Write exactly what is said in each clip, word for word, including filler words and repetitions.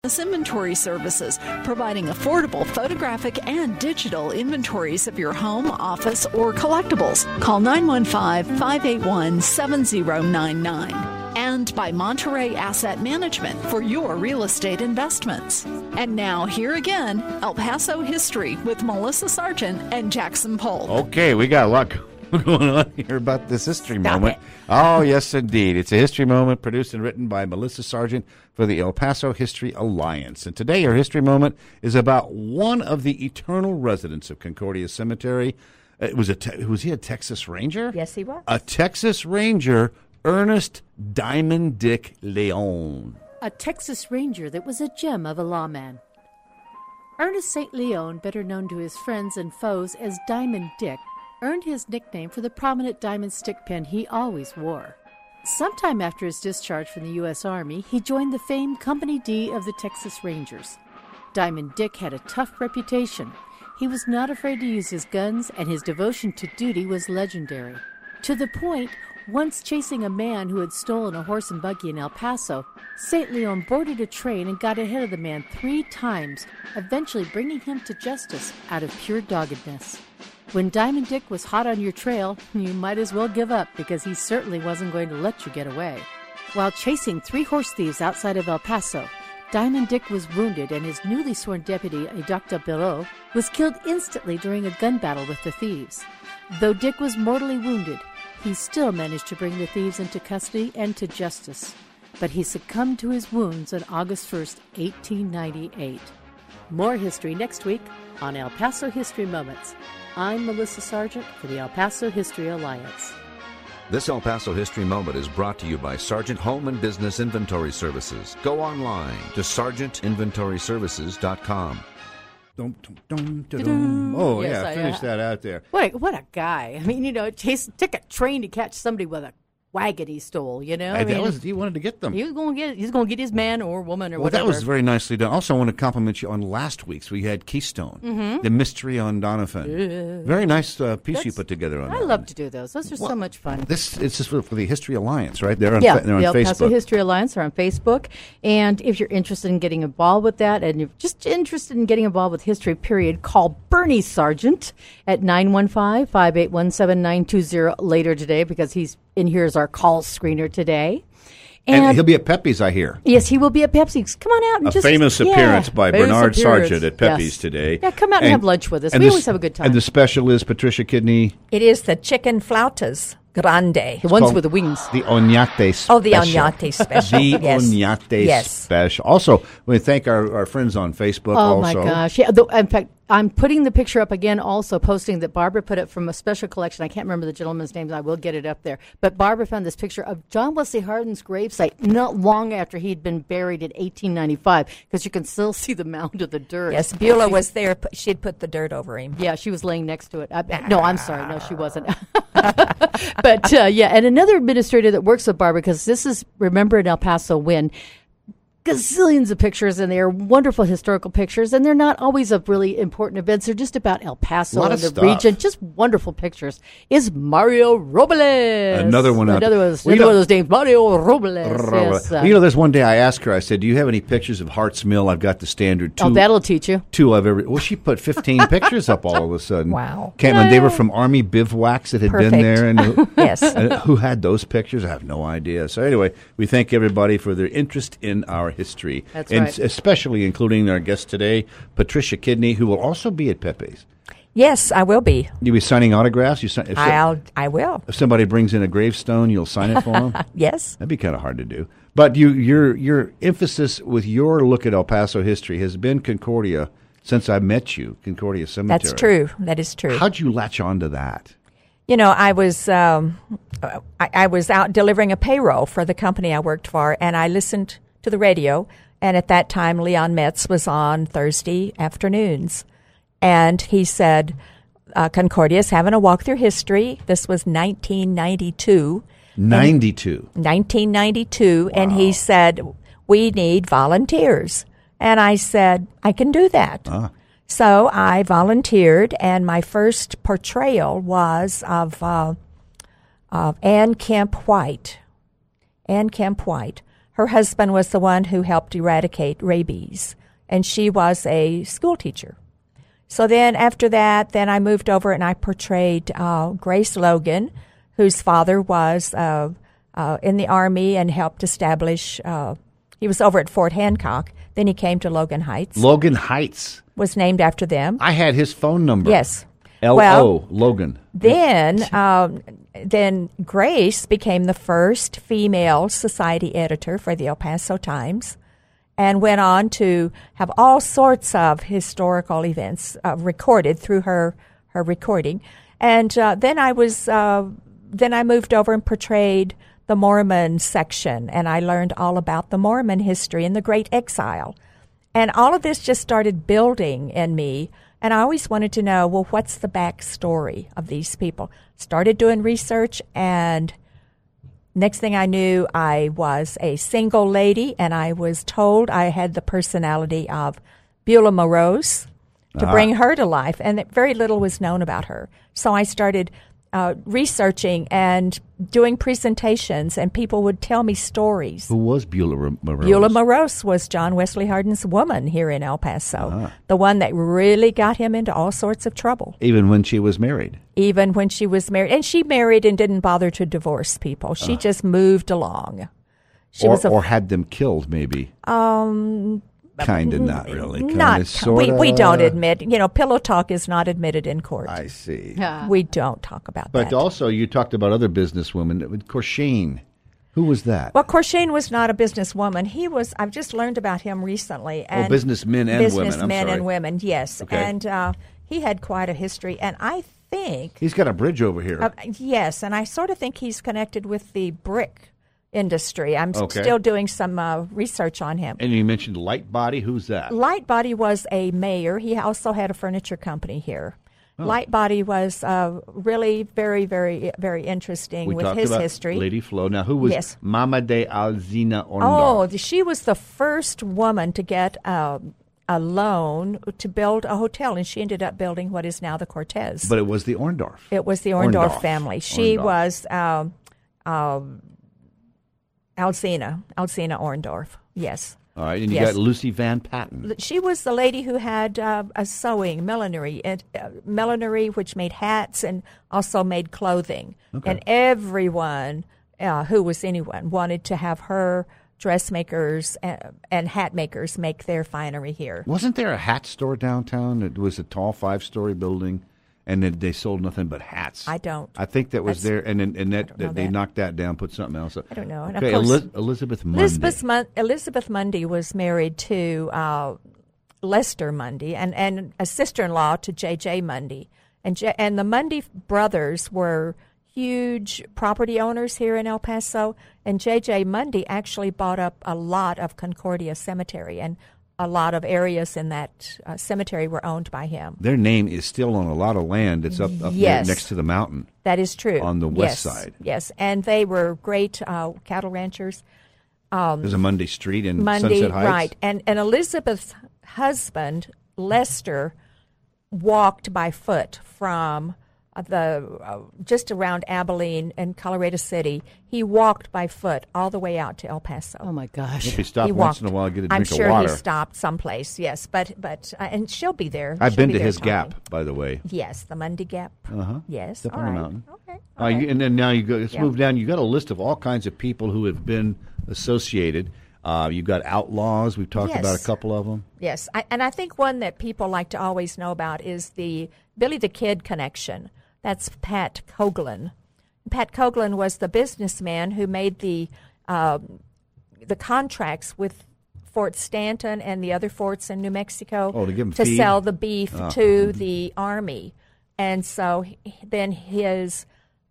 Inventory Services, providing affordable photographic and digital inventories of your home, office, or collectibles. Call nine one five, five eight one, seven zero nine nine. And by Monterey Asset Management for your real estate investments. And now, here again, El Paso History with Melissa Sargent and Jackson Polk. Okay, we got a lot going on here about this history Stop moment. it. Oh, yes, indeed. It's a history moment produced and written by Melissa Sargent for the El Paso History Alliance. And today, our history moment is about one of the eternal residents of Concordia Cemetery. It was a te- was he a Texas Ranger? Yes, he was. A Texas Ranger, Ernest Diamond Dick Leon. A Texas Ranger that was a gem of a lawman. Ernest Saint Leon, better known to his friends and foes as Diamond Dick, earned his nickname for the prominent diamond stick pin he always wore. Sometime after his discharge from the U S Army, he joined the famed Company D of the Texas Rangers. Diamond Dick had a tough reputation. He was not afraid to use his guns, and his devotion to duty was legendary. To the point, once chasing a man who had stolen a horse and buggy in El Paso, Saint Leon boarded a train and got ahead of the man three times, eventually bringing him to justice out of pure doggedness. When Diamond Dick was hot on your trail, you might as well give up, because he certainly wasn't going to let you get away. While chasing three horse thieves outside of El Paso, Diamond Dick was wounded, and his newly sworn deputy, Doctor Perot, was killed instantly during a gun battle with the thieves. Though Dick was mortally wounded, he still managed to bring the thieves into custody and to justice. But he succumbed to his wounds on August first, eighteen ninety-eight. More history next week on El Paso History Moments. I'm Melissa Sargent for the El Paso History Alliance. This El Paso History Moment is brought to you by Sargent Home and Business Inventory Services. Go online to sargent inventory services dot com. Dum, dum, dum, dum, dum. Oh, Yes, yeah, I, finish uh, that out there. What a, what a guy. I mean, you know, chase, took a train to catch somebody with a wagon he stole, you know? I, I that mean, was, he wanted to get them. he was going to get he's going to get his man or woman or Well, whatever. that was very nicely done. Also, I want to compliment you on last week's. We had Keystone, Mm-hmm. the mystery on Donovan. Very nice uh, piece you That's- put together on I that. love one. to do those. Those are so Well, much fun. This it's just for, for the History Alliance, right? They're on, Yeah, fa- they're on the El Paso Facebook. History Alliance are on Facebook. And if you're interested in getting involved with that, and you're just interested in getting involved with history, period, call Bernie Sargent at nine one five, five eight one, seven nine two zero later today, because he's in here as our call screener today. And he'll be at Pepe's, I hear. Yes, he will be at Pepsi's. Come on out and A just famous yeah, appearance by famous Bernard appearance. Sargent at Pepe's Yes. today. Yeah, come out and, have lunch with us. and We the always s- have a good time. And the special is Patricia Kidney. It is the chicken flautas grande. the ones called with the wings. The Oñate special. Oh, the Oñate special. The Yes. Oñate Yes. special. Also, we thank our, our friends on Facebook Oh, also. my gosh. Yeah, the, in fact, I'm putting the picture up again, also posting that Barbara put it from a special collection. I can't remember the gentleman's name. I will get it up there. But Barbara found this picture of John Wesley Hardin's gravesite not long after he'd been buried in eighteen ninety-five, because you can still see the mound of the dirt. Yes, Beulah was there. P- She'd put the dirt over him. Yeah, she was laying next to it. I, no, I'm sorry. No, she wasn't. But, uh, yeah, and another administrator that works with Barbara, because this is, remember in El Paso when gazillions of pictures, and they are wonderful historical pictures, and they're not always of really important events. They're just about El Paso Lot and of the stuff. region. Just wonderful pictures. Is Mario Robles. Another one out Another, there. one, Well, you another know- one of those names. Mario Robles. Well, Yes, uh, you know, there's one day I asked her, I said, do you have any pictures of Hart's Mill? I've got the standard two. oh, that'll teach you. two I've ever. Well, she put fifteen pictures up all of a sudden. Wow. Can't remember. They were from Army bivouacs that had been Perfect. there. And who, Yes. and who had those pictures? I have no idea. So anyway, we thank everybody for their interest in our history. That's and right. s- especially including our guest today, Patricia Kidney, who will also be at Pepe's. Yes, I will be. You'll be signing autographs? You sign, if, so- I'll. I will. if somebody brings in a gravestone, you'll sign it for them? Yes. That'd be kind of hard to do. But you, your your emphasis with your look at El Paso history has been Concordia since I met you, Concordia Cemetery. That's true. That is true. How'd you latch on to that? You know, I was um, uh, I, I was out delivering a payroll for the company I worked for, and I listened to the radio. And at that time, Leon Metz was on Thursday afternoons, and he said, uh, "Concordia's having a walk through history." This was nineteen ninety-two. ninety-two. nineteen ninety-two, and he said, "We need volunteers." And I said, "I can do that." Ah. So I volunteered, and my first portrayal was of uh, of Anne Kemp White. Anne Kemp White. her husband was the one who helped eradicate rabies, and she was a school teacher. So then after that, then I moved over and I portrayed uh, Grace Logan, whose father was uh, uh, in the Army and helped establish, uh, he was over at Fort Hancock. Then he came to Logan Heights. Logan Heights. Was named after them. I had his phone number. Yes. L O, well, Logan. Then, um, then Grace became the first female society editor for the El Paso Times, and went on to have all sorts of historical events uh, recorded through her her recording. And uh, then I was uh, then I moved over and portrayed the Mormon section, and I learned all about the Mormon history and the Great Exile. And all of this just started building in me. And I always wanted to know, well, what's the backstory of these people? Started doing research, and next thing I knew, I was a single lady, and I was told I had the personality of Beulah Morose to Ah. bring her to life, and that very little was known about her. So I started uh, researching and doing presentations, and people would tell me stories. Who was Beulah Morose? Beulah Morose was John Wesley Hardin's woman here in El Paso, the one that really got him into all sorts of trouble, Even when she was married. even when she was married. And she married and didn't bother to divorce people. She just moved along. She or, was a, or had them killed, maybe. um, Kind of, not really. Kinda, not sorta. we we don't admit. You know, pillow talk is not admitted in court. I see. We don't talk about But that. also, you talked about other businesswomen. With Corshane. Who was that? Well, Corshane was not a businesswoman. He was. I've just learned about him recently. And businessmen and women. I'm Businessmen sorry. and women. Yes, Okay. and uh, he had quite a history. And I think, He's got a bridge over here. uh, yes, and I sort of think he's connected with the brick industry. I'm s- Okay. still doing some uh, research on him. and you mentioned Lightbody. Who's that? Lightbody was a mayor. He also had a furniture company here. Oh. Lightbody was uh, really very, very, very interesting we with talked his about history. Lady Flo. Now, who was Yes. Mama de Alzina Oh, Orndorff? the- she was the first woman to get uh, a loan to build a hotel, and she ended up building what is now the Cortez. But it was the Orndorff. It was the Orndorff, Orndorff. family. She Orndorff. was um, um, Alzina, Alzina Orndorff, yes. All right, and you Yes. got Lucy Van Patten. She was the lady who had uh, a sewing, millinery, and, uh, millinery, which made hats and also made clothing. And everyone uh, who was anyone wanted to have her dressmakers and, and hat makers make their finery here. Wasn't there a hat store downtown? It was a tall five-story building, and it, they sold nothing but hats. I don't. I think that was That's- there, and and, and that, don't know that they that. knocked that down, put something else up. I don't know. And of Okay, course- Eli- Elizabeth Mundy. Elizabeth, Mun- Elizabeth Mundy was married to uh, Lester Mundy and, and a sister-in-law to J J Mundy. And, J- and the Mundy brothers were huge property owners here in El Paso. And J J Mundy actually bought up a lot of Concordia Cemetery, and a lot of areas in that uh, cemetery were owned by him. Their name is still on a lot of land. It's up, up Yes. there next to the mountain. That is true. On the west Yes, side. Yes, and they were great uh, cattle ranchers. There's a Monday Street in Monday, Sunset Heights. right. And, and Elizabeth's husband, Lester, walked by foot from uh, the uh, just around Abilene and Colorado City. He walked by foot all the way out to El Paso. Oh my gosh. If you stop He once walked. in a while, get a drink I'm of sure water. he stopped someplace, yes. But, but uh, and she'll be there. I've She'll been be to there his talking. Gap, by the way. Yes, the Mundy Gap. Uh-huh. Yes. Up all on the right. mountain. Okay. Uh, all you, right. and then now you go. Let's Yeah. move down. You got a list of all kinds of people who have been associated. Uh, you've got outlaws. We've talked Yes. about a couple of them. Yes, I, and I think one that people like to always know about is the Billy the Kid connection. That's Pat Coughlin. Pat Coughlin was the businessman who made the uh, the contracts with Fort Stanton and the other forts in New Mexico Oh, to give 'em to feed? sell the beef Oh. to the army. And so he, then his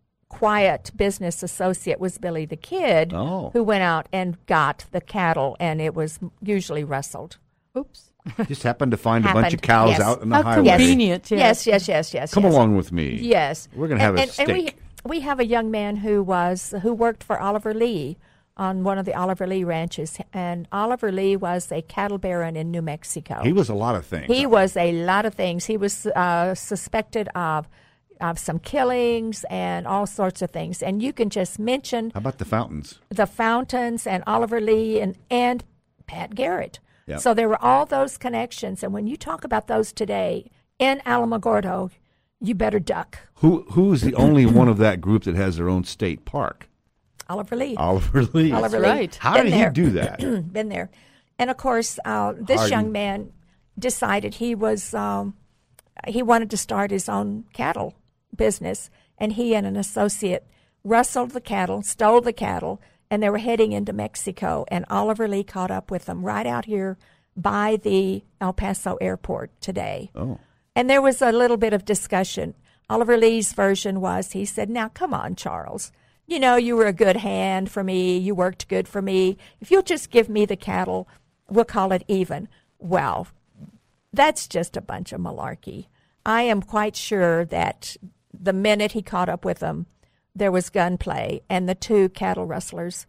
quiet business associate was Billy the Kid, Oh. who went out and got the cattle, and it was usually rustled. Oops. Just happened to find a bunch of Happened, cows yes. out in the How highway. convenient. Yes, yes, yes, yes. Come yes. along with me. Yes, We're gonna have and, a and, and we steak. we have a young man who was who worked for Oliver Lee on one of the Oliver Lee ranches, and Oliver Lee was a cattle baron in New Mexico. He was a lot of things. He was a lot of things. He was uh, suspected of of some killings and all sorts of things. And you can just mention How about the fountains? the fountains and Oliver Lee and, and Pat Garrett. Yep. So there were all those connections. And when you talk about those today in Alamogordo, you better duck. Who Who's the only one of that group that has their own state park? Oliver Lee. Oliver Lee. Oliver That's Lee. right. How Been did there. he do that? Been there. And, of course, uh, this Hardin. young man decided he was um, he wanted to start his own cattle business, and he and an associate rustled the cattle, stole the cattle, and they were heading into Mexico, and Oliver Lee caught up with them right out here by the El Paso airport today. Oh. And there was a little bit of discussion. Oliver Lee's version was, he said, now, come on, Charles. You know, you were a good hand for me. You worked good for me. If you'll just give me the cattle, we'll call it even. Well, that's just a bunch of malarkey. I am quite sure that the minute he caught up with them, there was gunplay, and the two cattle rustlers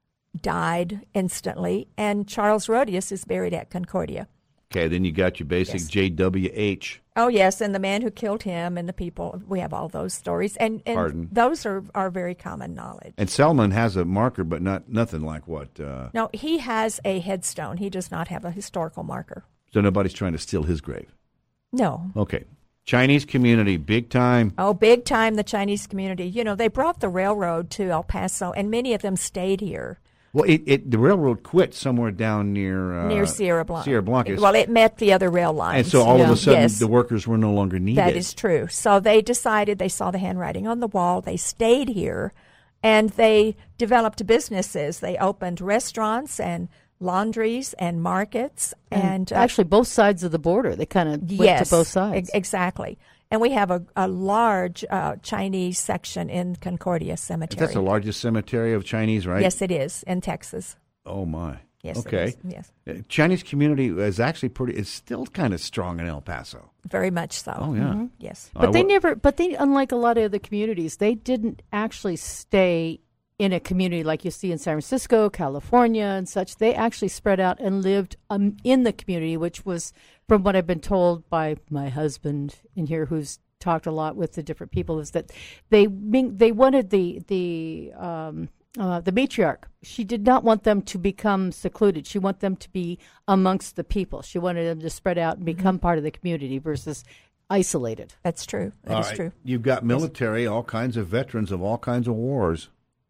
died instantly, and Charles Rhodius is buried at Concordia. Okay, then you got your basic Yes. J W H. Oh, yes, and the man who killed him and the people, we have all those stories, and, and Hardin. those are, are very common knowledge. And Selman has a marker, but not nothing like what. Uh, No, he has a headstone. He does not have a historical marker. so nobody's trying to steal his grave. No. Okay. Chinese community, big time. Oh, big time, the Chinese community. You know, they brought the railroad to El Paso, and many of them stayed here. Well, it, it the railroad quit somewhere down near uh, near Sierra Blanca. Sierra Blanca. Well, it met the other rail lines. and so all of Yeah. a sudden, Yes. the workers were no longer needed. That is true. So they decided, they saw the handwriting on the wall, they stayed here, and they developed businesses. They opened restaurants and laundries and markets. And, uh, Actually, both sides of the border. They kind of went yes, to both sides. e- exactly. And we have a, a large uh, Chinese section in Concordia Cemetery. That's the largest cemetery of Chinese, right? Yes, it is, in Texas. Oh, my. Yes, it okay. is. Yes, Uh, Chinese community is actually pretty, it's still kind of strong in El Paso. very much so. Oh, yeah. Mhm. Yes. But I they wa- never, but they, unlike a lot of other communities, they didn't actually stay in a community like you see in San Francisco, California, and such. They actually spread out and lived um, in the community, which was, from what I've been told by my husband in here, who's talked a lot with the different people, is that they they wanted the the um, uh, the matriarch. She did not want them to become secluded. She wanted them to be amongst the people. She wanted them to spread out and become part of the community versus isolated. That's true. That All is right. true. You've got military, all kinds of veterans of all kinds of wars.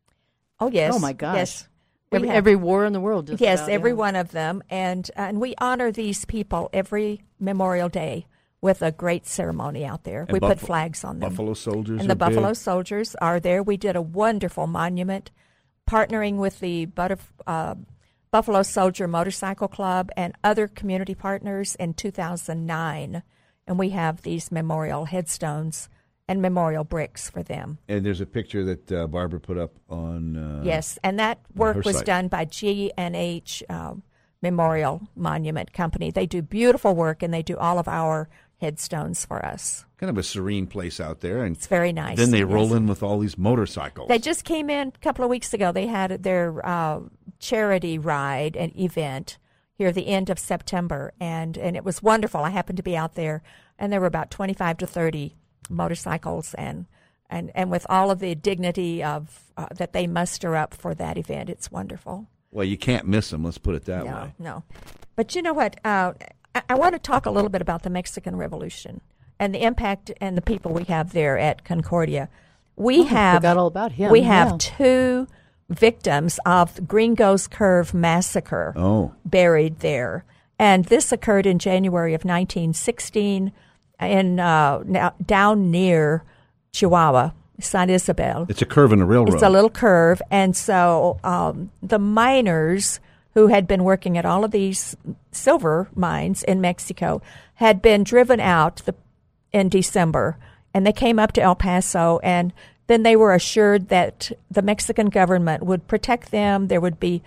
Oh, yes. Oh, my gosh. Yes. We Every, have- every war in the world. Just Yes, about, every yeah. one of them, and and we honor these people every Memorial Day with a great ceremony out there. And we put Buffalo- flags on them. Buffalo soldiers and the are Buffalo big. Soldiers are there. We did a wonderful monument, partnering with the Butterf- uh, Buffalo Soldier Motorcycle Club and other community partners in two thousand nine, and we have these memorial headstones and memorial bricks for them. And there's a picture that uh, Barbara put up on. Uh, Yes, and that work her was site. done by G and H uh, Memorial Monument Company. They do beautiful work, and they do all of our headstones for us. Kind of a serene place out there. And It's very nice. then they yes. roll in with all these motorcycles. They just came in a couple of weeks ago. They had their uh, charity ride and event here at the end of September, and, and it was wonderful. I happened to be out there, and there were about twenty-five to thirty motorcycles, and and, and with all of the dignity of uh, that they muster up for that event. It's wonderful. Well, you can't miss them. Let's put it that No, way. no. But you know what? Uh, I, I want to talk a little bit about the Mexican Revolution and the impact and the people we have there at Concordia. We Oh, I have forgot all about him, We have yeah. two victims of the Gringo's Curve massacre Oh. buried there, and this occurred in January of nineteen sixteen in uh, now, down near Chihuahua, San Isabel. It's a curve in the railroad. It's a little curve, and so um, the miners who had been working at all of these silver mines in Mexico had been driven out the, in December, and they came up to El Paso, and then they were assured that the Mexican government would protect them. There would be,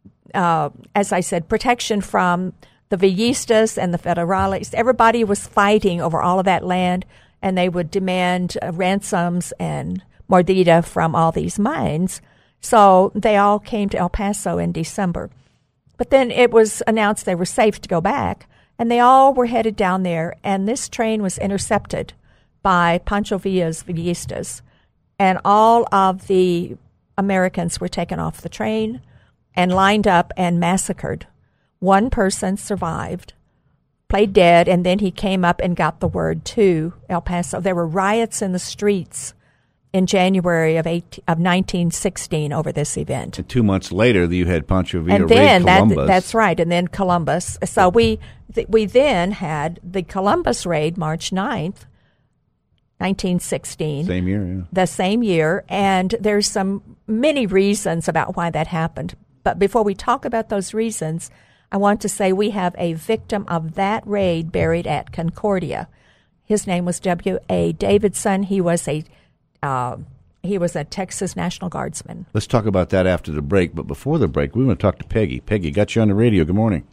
uh, as I said, protection from the Villistas and the Federales. Everybody was fighting over all of that land, and they would demand uh, ransoms and mordida from all these mines. So they all came to El Paso in December. But then it was announced they were safe to go back, and they all were headed down there, and this train was intercepted by Pancho Villa's Villistas. And all of the Americans were taken off the train and lined up and massacred. One person survived, played dead, and then he came up and got the word to El Paso. There were riots in the streets in January of eighteen, of nineteen sixteen over this event. And two months later, you had Pancho Villa and then raid Columbus. That, that's right, and then Columbus. So we th- we then had the Columbus raid, March ninth, nineteen sixteen. Same year, yeah. The same year, and there's some many reasons about why that happened. But before we talk about those reasons, I want to say we have a victim of that raid buried at Concordia. His name was W A Davidson. He was a uh, he was a Texas National Guardsman. Let's talk about that after the break. But before the break, we want to talk to Peggy. Peggy, got you on the radio. Good morning.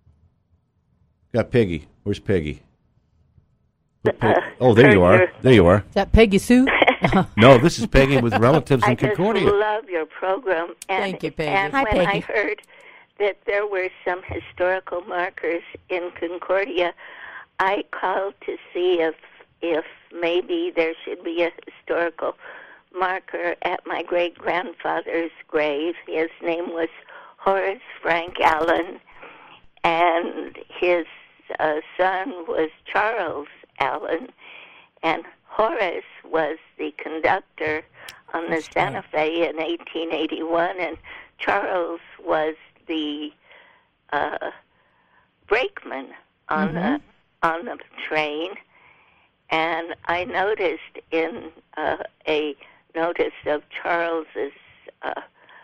Got Peggy. Where's Peggy? Uh, oh, there you are. There you are. Is that Peggy Sue? No, this is Peggy with relatives in I Concordia. just love your program. And, Thank you, Peggy. And Hi, when Peggy. I heard that there were some historical markers in Concordia, I called to see if if maybe there should be a historical marker at my great-grandfather's grave. His name was Horace Frank Allen, and his uh, son was Charles Allen, and Horace was the conductor on the Santa Fe in eighteen eighty-one, and Charles was the uh, brakeman on Mm-hmm. the on the train. And I noticed in uh, a notice of Charles's uh,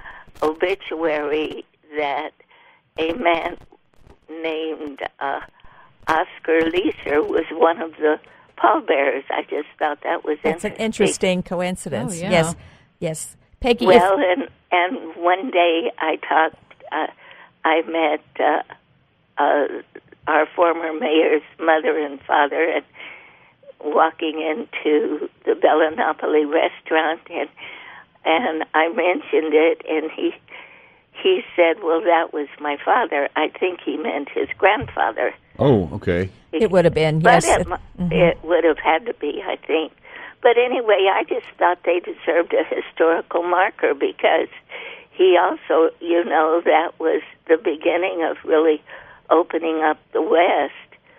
obituary that a man named uh, Oscar Leeser was one of the pallbearers. I just thought that was That's an interesting coincidence. Oh, yeah. Yes, yes. Peggy, if- Well, and and one day I talked. Uh, I met uh, uh, our former mayor's mother and father, and walking into the Bella Napoli restaurant, and and I mentioned it, and he he said, "Well, that was my father." I think he meant his grandfather. Oh, okay. it would have been, But yes. it, mu- it would have had to be, I think. But anyway, I just thought they deserved a historical marker because he also, you know, that was the beginning of really opening up the West.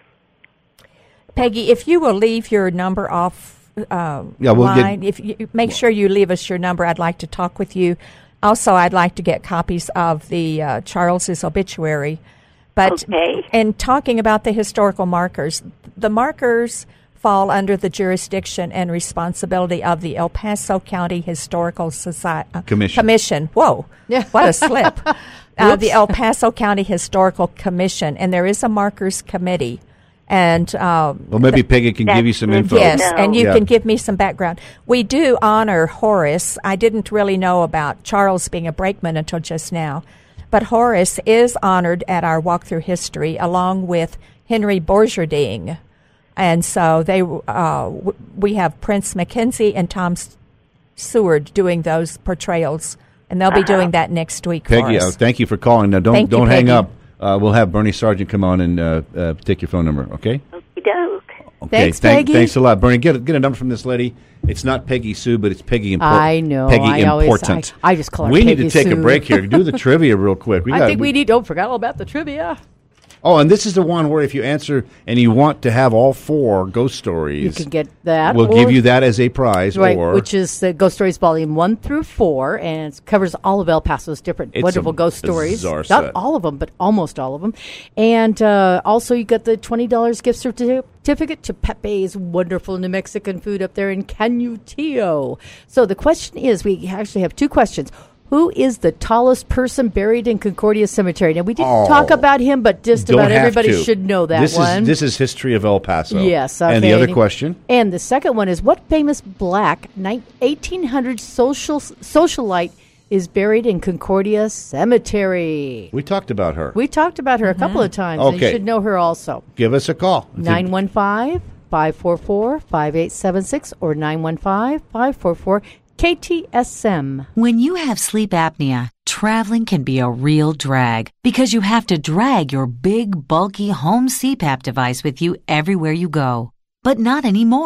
Peggy, if you will leave your number off uh, Yeah, we'll get- line, if you make sure you leave us your number, I'd like to talk with you. Also, I'd like to get copies of the uh, Charles's obituary. But Okay. in talking about the historical markers, the markers fall under the jurisdiction and responsibility of the El Paso County Historical Society uh, Commission. Commission. Whoa, Yeah. what a slip! uh, the El Paso County Historical Commission, and there is a markers committee. And um, Well, maybe Peggy can give you some info. yes, No. and you Yeah. can give me some background. We do honor Horace. I didn't really know about Charles being a brakeman until just now. But Horace is honored at our walk through history along with Henry Borgerding. And so they, uh, w- we have Prince Mackenzie and Tom S- Seward doing those portrayals. And they'll be doing that next week Peggy, for uh, us. thank you for calling. Now, don't Thank you, don't hang Peggy. up. Uh, we'll have Bernie Sargent come on and uh, uh, take your phone number, okay? Okey-doke. Okay. Thanks, thank- Peggy. Thanks a lot, Bernie. Get a, get a number from this lady. It's not Peggy Sue, but it's Peggy Important. I know. Peggy I always- Important. I- I just call her We need Peggy to take a Sue. break here. Do the trivia real quick. We I got- think we need. Don't forget all about the trivia. Oh, and this is the one where if you answer and you want to have all four ghost stories, You can get that. we'll or- give you that as a prize. Right, or which is the Ghost Stories Volume one through four, and it covers all of El Paso's different It's wonderful a ghost stories. bizarre Not set. all of them, but almost all of them. And uh, also, you got the twenty dollars gift certificate to Pepe's wonderful New Mexican food up there in Canutillo. So the question is, we actually have two questions. Who is the tallest person buried in Concordia Cemetery? Now, we didn't Oh, talk about him, but just don't about have everybody to. should know that this one. Is, this is history of El Paso. Yes. And the okay. other question? And the second one is, what famous black ni- eighteen hundred social socialite is buried in Concordia Cemetery? We talked about her. We talked about her a couple of times. And Okay. you should know her also. Give us a call. nine one five, five four four, five eight seven six or nine one five, five four four, K T S M. When you have sleep apnea, traveling can be a real drag because you have to drag your big, bulky home C PAP device with you everywhere you go. But not anymore.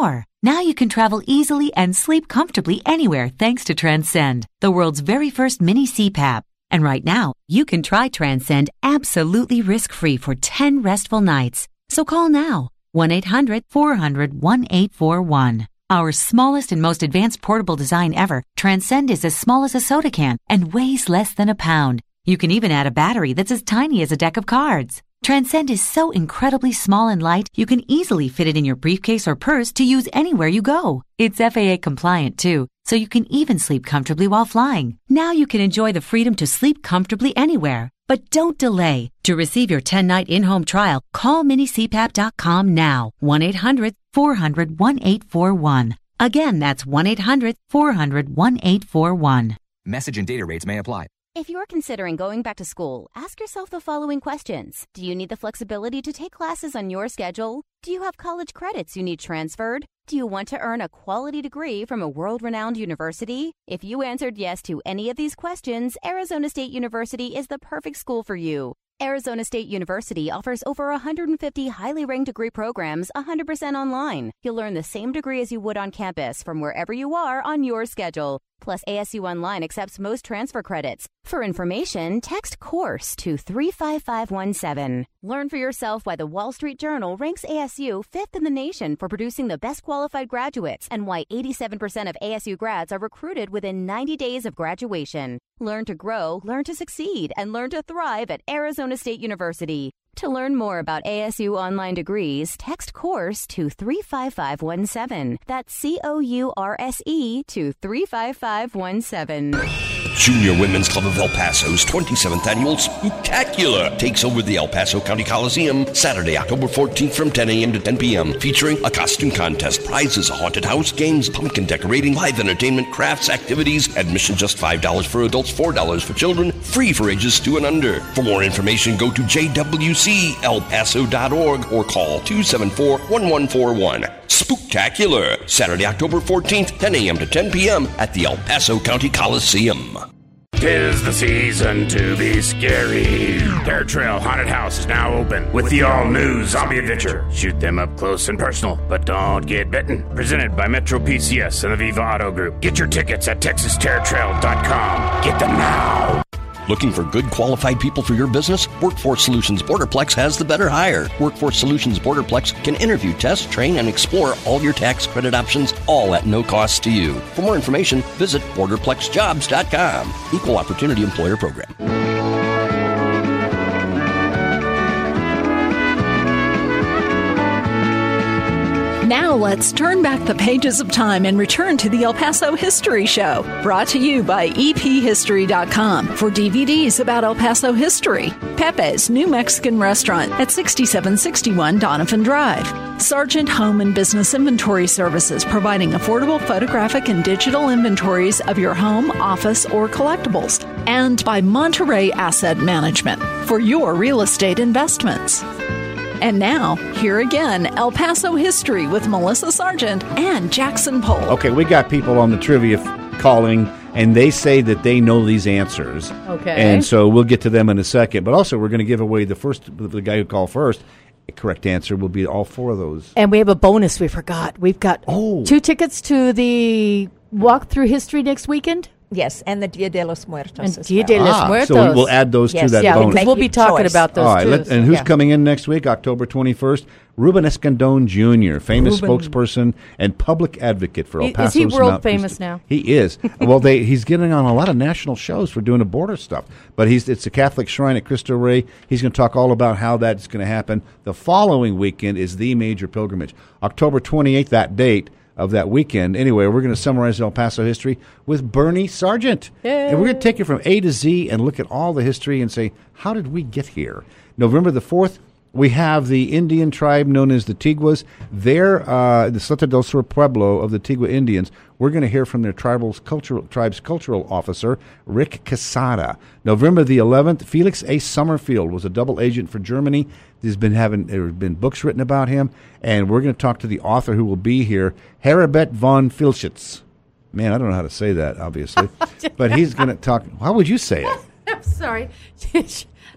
Now you can travel easily and sleep comfortably anywhere thanks to Transcend, the world's very first mini C PAP. And right now, you can try Transcend absolutely risk-free for ten restful nights. So call now, one eight hundred four hundred one eight four one. Our smallest and most advanced portable design ever, Transcend is as small as a soda can and weighs less than a pound. You can even add a battery that's as tiny as a deck of cards. Transcend is so incredibly small and light, you can easily fit it in your briefcase or purse to use anywhere you go. It's F A A compliant too, so you can even sleep comfortably while flying. Now you can enjoy the freedom to sleep comfortably anywhere. But don't delay. To receive your ten-night in-home trial, call mini c pap dot com now, one eight hundred four hundred one eight four one. Again, that's one eight hundred four hundred one eight four one. Message and data rates may apply. If you're considering going back to school, ask yourself the following questions. Do you need the flexibility to take classes on your schedule? Do you have college credits you need transferred? Do you want to earn a quality degree from a world-renowned university? If you answered yes to any of these questions, Arizona State University is the perfect school for you. Arizona State University offers over one hundred fifty highly ranked degree programs one hundred percent online. You'll learn the same degree as you would on campus from wherever you are on your schedule. Plus, A S U Online accepts most transfer credits. For information, text COURSE to three five five one seven. Learn for yourself why the Wall Street Journal ranks A S U fifth in the nation for producing the best qualified graduates and why eighty-seven percent of A S U grads are recruited within ninety days of graduation. Learn to grow, learn to succeed, and learn to thrive at Arizona State University. To learn more about A S U online degrees, text COURSE to three five five one seven. That's C O U R S E to three five five one seven. Junior Women's Club of El Paso's twenty-seventh Annual Spooktacular takes over the El Paso County Coliseum Saturday, October fourteenth from ten a.m. to ten p.m. featuring a costume contest, prizes, a haunted house, games, pumpkin decorating, live entertainment, crafts, activities. Admission just five dollars for adults, four dollars for children, free for ages two and under. For more information, go to j w c el paso dot org or call two seven four, one one four one. Spooktacular, Saturday, October fourteenth, ten a.m. to ten p.m. at the El Paso County Coliseum. 'Tis the season to be scary. Terror Trail Haunted House is now open with the all-new zombie adventure. Shoot them up close and personal, but don't get bitten. Presented by Metro P C S and the Viva Auto Group. Get your tickets at texas terror trail dot com. Get them now. Looking for good qualified people for your business? Workforce Solutions Borderplex has the better hire. Workforce Solutions Borderplex can interview, test, train, and explore all your tax credit options, all at no cost to you. For more information, visit borderplex jobs dot com. Equal Opportunity Employer Program. Now let's turn back the pages of time and return to the El Paso History Show, brought to you by e p history dot com for D V Ds about El Paso history. Pepe's New Mexican Restaurant at sixty-seven sixty-one Donovan Drive. Sargent Home and Business Inventory Services, providing affordable photographic and digital inventories of your home, office, or collectibles. And by Monterey Asset Management for your real estate investments. And now, here again, El Paso History with Melissa Sargent and Jackson Polk. Okay, we got people on the trivia f- calling, and they say that they know these answers. Okay. And so we'll get to them in a second. But also, we're going to give away the first, the guy who called first. A correct answer will be all four of those. And we have a bonus we forgot. We've got oh. two tickets to the Walk Through History next weekend. Yes, and the Dia de los Muertos. And as Dia well. de los Ah, Muertos. so we'll add those Yes, to that yeah, bonus. because we'll be talking choice. about those All right, too. let, so- and who's yeah. coming in next week, October twenty-first? Ruben Escandon Junior, famous Ruben. spokesperson and public advocate for El Is Paso's he world Mount famous Christi- now? He is. Well, they he's getting on a lot of national shows for doing the border stuff. But he's it's a Catholic shrine at Cristo Rey. He's going to talk all about how that's going to happen. The following weekend is the major pilgrimage. October twenty-eighth, that date of that weekend. Anyway, we're going to summarize El Paso history with Bernie Sargent. Yay. And we're going to take it from A to Z and look at all the history and say, how did we get here? November the fourth, we have the Indian tribe known as the Tiguas. They're uh, the Salta del Sur Pueblo of the Tigua Indians. We're going to hear from their tribal's cultural, tribe's cultural officer, Rick Casada. November the eleventh, Felix A. Summerfield was a double agent for Germany. There's been having there have been books written about him, and we're going to talk to the author who will be here, Heribert von Filchitz. Man, I don't know how to say that, obviously, but he's going to talk. How would you say it? I'm sorry.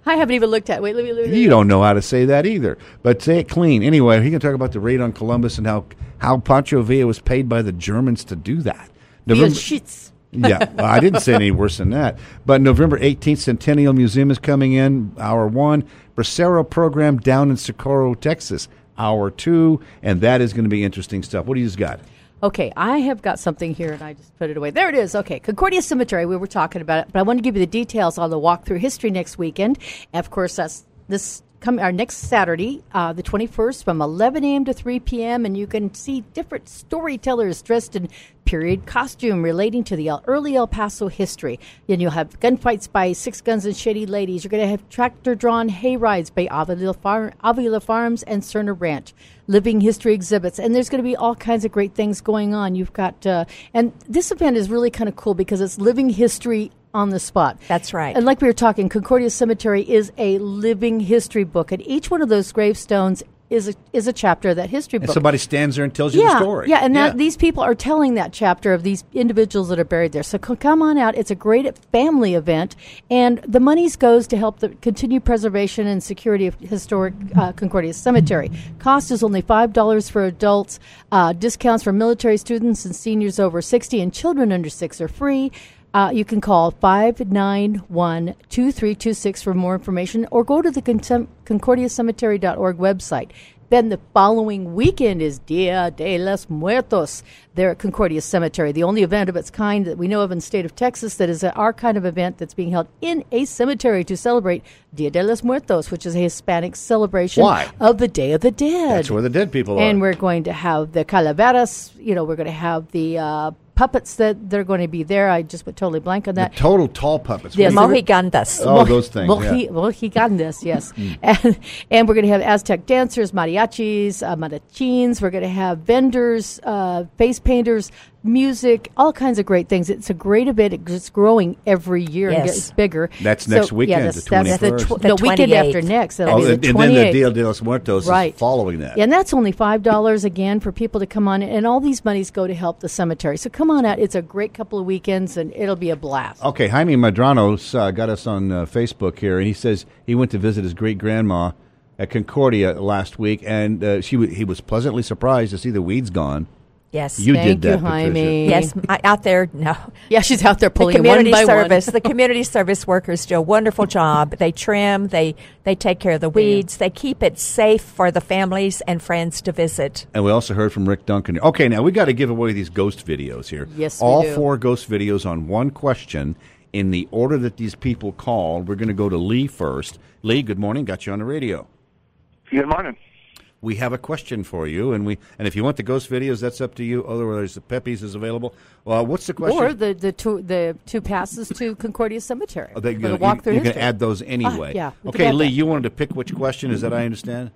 I haven't even looked at it. Wait, let me look at it. You don't know how to say that either, but say it clean. Anyway, he can talk about the raid on Columbus and how, how Pancho Villa was paid by the Germans to do that. Villa Schütz. Yeah, well, I didn't say any worse than that. But November eighteenth, Centennial Museum is coming in, hour one. Bracero program down in Socorro, Texas, hour two. And that is going to be interesting stuff. What do you just got? Okay, I have got something here, and I just put it away. There it is. Okay, Concordia Cemetery, we were talking about it, but I want to give you the details on the walk through history next weekend. And of course, that's this come our next Saturday, uh, the twenty-first, from eleven a.m. to three p.m., and you can see different storytellers dressed in period costume relating to the early El Paso history. Then you'll have gunfights by Six Guns and Shady Ladies. You're going to have tractor-drawn hay rides by Avila, Far- Avila Farms and Cerner Ranch. Living history exhibits, and there's going to be all kinds of great things going on. You've got, uh, and this event is really kind of cool because it's living history on the spot. That's right. And like we were talking, Concordia Cemetery is a living history book, and each one of those gravestones is a, is a chapter of that history book. And somebody stands there and tells you yeah, the story. Yeah, and yeah. That, these people are telling that chapter of these individuals that are buried there. So c- come on out. It's a great family event, and the monies goes to help the continued preservation and security of historic uh, Concordia Cemetery. Cost is only five dollars for adults. Uh, discounts for military students and seniors over sixty, and children under six are free. Uh, you can call five nine one, two three two six for more information, or go to the con- concordia cemetery dot org website. Then the following weekend is Dia de los Muertos there at Concordia Cemetery, the only event of its kind that we know of in the state of Texas that is our kind of event that's being held in a cemetery to celebrate Dia de los Muertos, which is a Hispanic celebration Why? of the Day of the Dead. That's where the dead people are. And we're going to have the calaveras, you know, we're going to have the uh, puppets that they're going to be there. I just went totally blank on that. The total tall puppets. Yes, What do you- Mojigandas. Oh, those things. Moji- yeah. Mojigandas, yes. and, and we're going to have Aztec dancers, mariachis, uh, marachins. We're going to have vendors, uh, face painters, music, all kinds of great things. It's a great event. It's growing every year and Yes. gets bigger. That's So, next weekend, yeah, the that's, that's the, twenty-first. tw- The the weekend after twenty-eighth. next. That'll Oh, be and, the and then the twenty-eighth. Dia de los Muertos Right. is following that. Yeah, and that's only five dollars again for people to come on, and all these monies go to help the cemetery. So come on out. It's a great couple of weekends, and it'll be a blast. Okay, Jaime Madranos uh, got us on uh, Facebook here, and he says he went to visit his great-grandma at Concordia last week, and uh, she w- he was pleasantly surprised to see the weeds gone. Yes. You Thank did that, you, Jaime. Patricia. Yes, I, out there, no. Yeah, she's out there The pulling them community one by service, one. the community service workers do a wonderful job. They trim, they they take care of the weeds, they keep it safe for the families and friends to visit. And we also heard from Rick Duncan. Okay, now we got to give away these ghost videos here. Yes, we All do. four ghost videos on one question in the order that these people called. We're going to go to Lee first. Lee, good morning. Got you on the radio. Good morning. We have a question for you, and we and if you want the ghost videos, that's up to you. Otherwise, the Pepe's is available. Well, what's the question? Or the, the two the two passes to Concordia Cemetery. Oh, they, for you, the walk through you can history. add those anyway. Ah, yeah, we could Okay, add Lee, that. you wanted to pick which question. Is that I understand?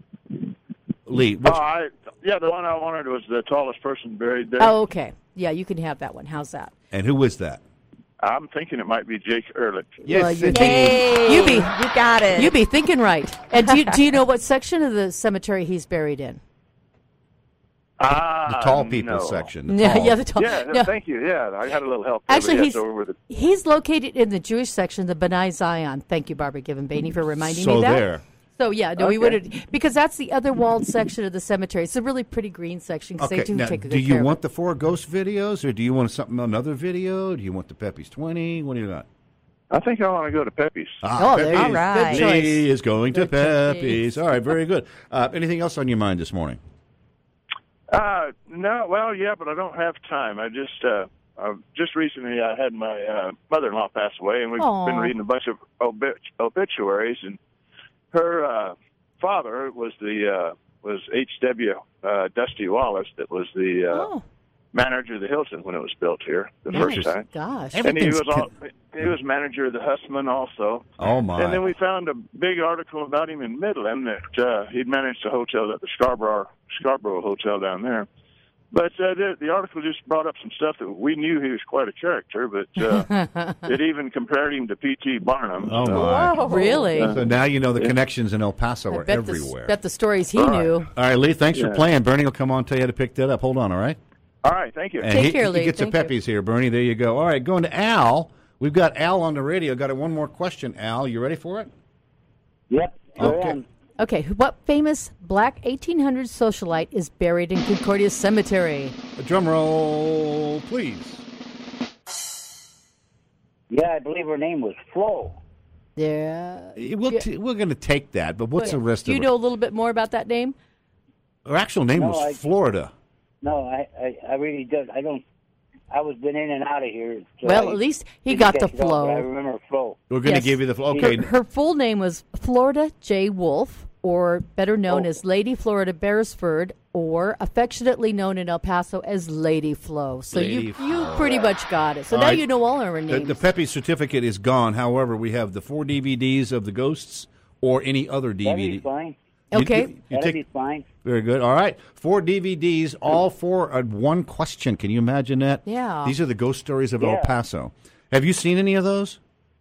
Lee, which, Oh, I, yeah, the one I wanted was the tallest person buried there. Oh, okay. Yeah, you can have that one. How's that? and who was that? I'm thinking it might be Jake Ehrlich. Yes, Well, you it think- is. You be You got it. you be thinking right. And do you, do you know what section of the cemetery he's buried in? Ah, The tall people no. section. The Yeah, tall. yeah, the tall. Yeah, no, no. thank you. Yeah, I had a little help. there, Actually, but he's yes, over with it. he's located in the Jewish section, the B'nai Zion. Thank you, Barbara Given-Bainey, for reminding So me that. there. So yeah, no, we Okay. would because that's the other walled section of the cemetery. It's a really pretty green section because Okay, they do now, take a good do you care want of the four ghost videos, or do you want something another video? Do you want the Pepe's twenty? What do you got? I think I want to go to Pepe's. Ah, Oh, there you Pepe's. go. All right. Good choice. Lee is going to Good choice. Pepe's. All right, very good. Uh, anything else on your mind this morning? Uh, no, well, yeah, but I don't have time. I just, uh, uh, just recently I had my uh, mother-in-law pass away, and we've Aw. been reading a bunch of obit- obituaries, and her uh, father was the uh, was H W Uh, Dusty Wallace, that was the uh, Oh, manager of the Hilton when it was built here the nice. first time. Gosh. Every- And he was Everything's all, he was manager of the Hussman also. Oh, my. And then we found a big article about him in Midland that uh, he'd managed a hotel at the Scarborough Scarborough Hotel down there. But uh, the, the article just brought up some stuff that we knew he was quite a character, but uh, it even compared him to P T Barnum. Oh, So, my. Whoa. Really? So now you know the connections in El Paso I are bet the, everywhere. bet the stories he All right. knew. All right, Lee, thanks for Yeah. playing. Bernie will come on and tell you how to pick that up. Hold on, all right? All right, thank you. And Take he, care, he Lee. gets a Thank you. Pepe's here, Bernie. There you go. All right, going to Al. We've got Al on the radio. Got one more question, Al. You ready for it? Yep. Sure Okay. am. Okay, what famous black eighteen hundreds socialite is buried in Concordia Cemetery? A drum roll, please. Yeah, I believe her name was Flo. Yeah. We'll Yeah. t- we're going to take that, but what's the rest Do of you it? know a little bit more about that name? Her actual name No, was I- Florida. No, I, I, I really don't. I don't. I was been in and out of here. So Well, I at least he didn't got the catch it all, flow. but I remember Flo. We're going to Yes. give you the okay. Her, her full name was Florida J. Wolf, or better known Oh. as Lady Florida Beresford, or affectionately known in El Paso as Lady Flo. So Lady you you Flo. pretty much got it. So All now right. you know all our The, names. the Pepe certificate is gone. However, we have the four D V Ds of the Ghosts or any other D V D. That'd be fine. You- Okay. you- you That'd take- be fine. Very good. All right. Four D V Ds, all for uh, one question. Can you imagine that? Yeah. These are the ghost stories of El Yeah. Paso. Have you seen any of those?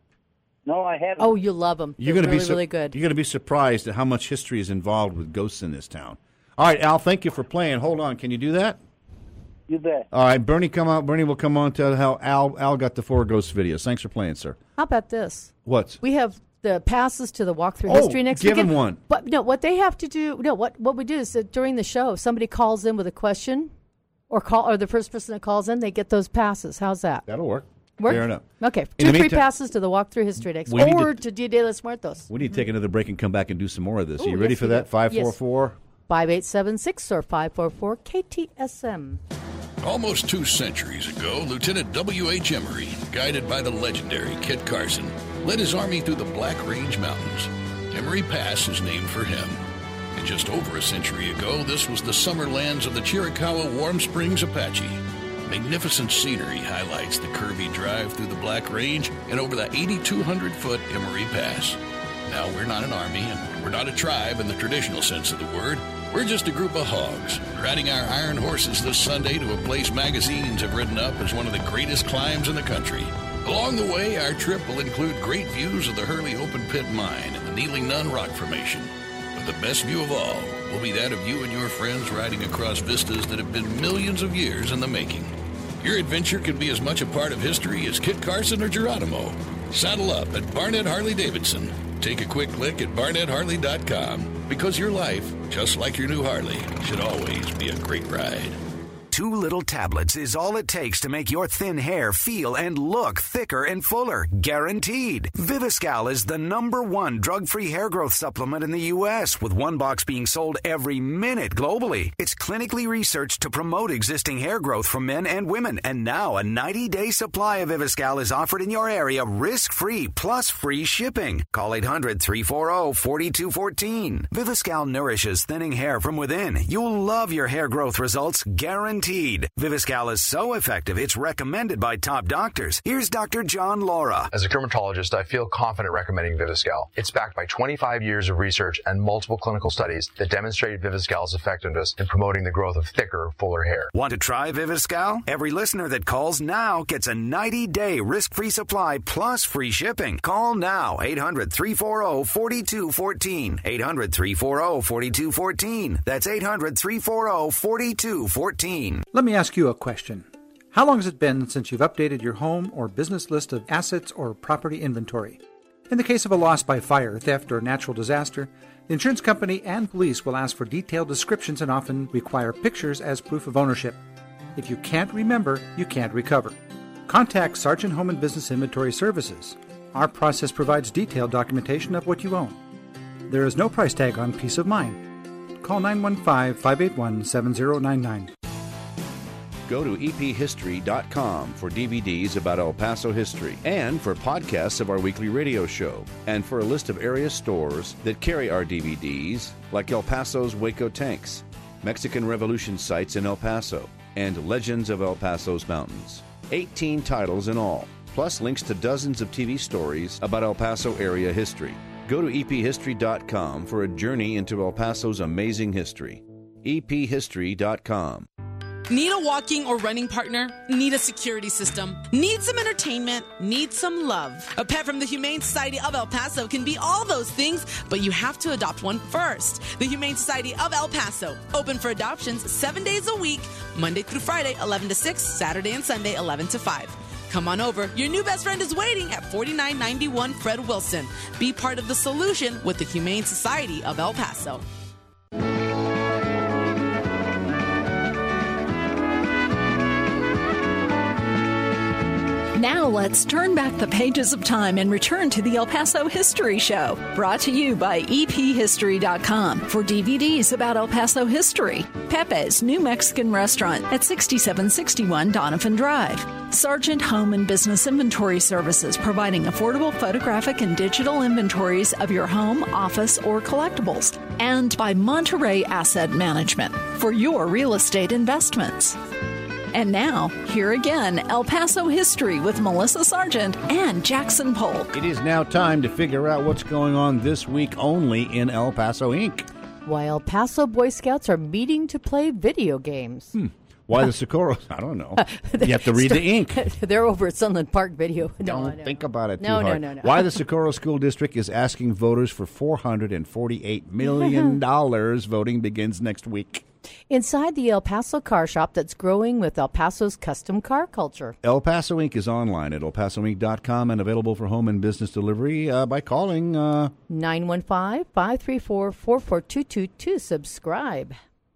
No, I haven't. Oh, you love them. You're They're gonna really, be su- really good. You're going to be surprised at how much history is involved with ghosts in this town. All right, Al, thank you for playing. Hold on. Can you do that? You bet. All right, Bernie, come out. Bernie will come on to tell how Al Al got the four ghost videos. Thanks for playing, sir. How about this? What? We have the passes to the walkthrough Oh, history next give weekend. him one. But no, what they have to do, no, what what we do is that during the show, if somebody calls in with a question, or call, or the first person that calls in, they get those passes. How's that? That'll work. Work? Fair enough. Okay, In two the free meantime- passes to the walkthrough history next, We need or to- to Dia de los Muertos. We need to take another break and come back and do some more of this. Are Ooh, you ready yes, for we that? do. five four four? Five eight seven six or five four four K T S M. Almost two centuries ago, Lieutenant W H. Emery, guided by the legendary Kit Carson, led his army through the Black Range Mountains. Emery Pass is named for him. And just over a century ago, this was the summer lands of the Chiricahua Warm Springs Apache. Magnificent scenery highlights the curvy drive through the Black Range and over the eighty-two hundred foot Emery Pass. Now, we're not an army, and we're not a tribe in the traditional sense of the word. We're just a group of hogs, riding our iron horses this Sunday to a place magazines have written up as one of the greatest climbs in the country. Along the way, our trip will include great views of the Hurley Open Pit Mine and the Kneeling Nun Rock Formation. But the best view of all will be that of you and your friends riding across vistas that have been millions of years in the making. Your adventure can be as much a part of history as Kit Carson or Geronimo. Saddle up at Barnett Harley-Davidson. Take a quick look at barnett harley dot com, because your life, just like your new Harley, should always be a great ride. Two little tablets is all it takes to make your thin hair feel and look thicker and fuller. Guaranteed. Viviscal is the number one drug-free hair growth supplement in the U S, with one box being sold every minute globally. It's clinically researched to promote existing hair growth for men and women. And now a ninety-day supply of Viviscal is offered in your area risk-free plus free shipping. Call eight hundred, three four zero, four two one four. Viviscal nourishes thinning hair from within. You'll love your hair growth results, guaranteed. Viviscal is so effective, it's recommended by top doctors. Here's Doctor John Laura. As a dermatologist, I feel confident recommending Viviscal. It's backed by twenty-five years of research and multiple clinical studies that demonstrate Viviscal's effectiveness in promoting the growth of thicker, fuller hair. Want to try Viviscal? Every listener that calls now gets a ninety-day risk-free supply plus free shipping. Call now, eight hundred, three four zero, four two one four. eight hundred, three four zero, four two one four. That's eight hundred, three four zero, four two one four. Let me ask you a question. How long has it been since you've updated your home or business list of assets or property inventory? In the case of a loss by fire, theft, or natural disaster, the insurance company and police will ask for detailed descriptions and often require pictures as proof of ownership. If you can't remember, you can't recover. Contact Sargent Home and Business Inventory Services. Our process provides detailed documentation of what you own. There is no price tag on peace of mind. Call nine one five, five eight one, seven zero nine nine. Go to e p history dot com for D V Ds about El Paso history and for podcasts of our weekly radio show and for a list of area stores that carry our D V Ds like El Paso's Waco Tanks, Mexican Revolution sites in El Paso, and Legends of El Paso's Mountains. eighteen titles in all, plus links to dozens of T V stories about El Paso area history. Go to e p history dot com for a journey into El Paso's amazing history. e p history dot com. Need a walking or running partner? Need a security system? Need some entertainment? Need some love? A pet from the Humane Society of El Paso can be all those things, but you have to adopt one first. The Humane Society of El Paso, open for adoptions seven days a week, Monday through Friday, eleven to six, Saturday and Sunday, eleven to five. Come on over. Your new best friend is waiting at forty-nine ninety-one Fred Wilson. Be part of the solution with the Humane Society of El Paso. Now let's turn back the pages of time and return to the El Paso History Show, brought to you by E P history dot com for D V Ds about El Paso history. Pepe's New Mexican Restaurant at sixty-seven sixty-one Donovan Drive. Sargent Home and Business Inventory Services, providing affordable photographic and digital inventories of your home, office, or collectibles. And by Monterey Asset Management for your real estate investments. And now, here again, El Paso History with Melissa Sargent and Jackson Polk. It is now time to figure out what's going on this week only in El Paso Incorporated. Why El Paso Boy Scouts are meeting to play video games. Hmm. Why the Socorros? I don't know. You have to read the ink. They're over at Sunland Park Video. No, don't no. think about it too no, hard. No, no, no. Why the Socorro School District is asking voters for four hundred forty-eight million dollars. Voting begins next week. Inside the El Paso car shop that's growing with El Paso's custom car culture. El Paso Incorporated is online at el paso inc dot com and available for home and business delivery uh, by calling uh, nine one five, five three four, four four two two to subscribe.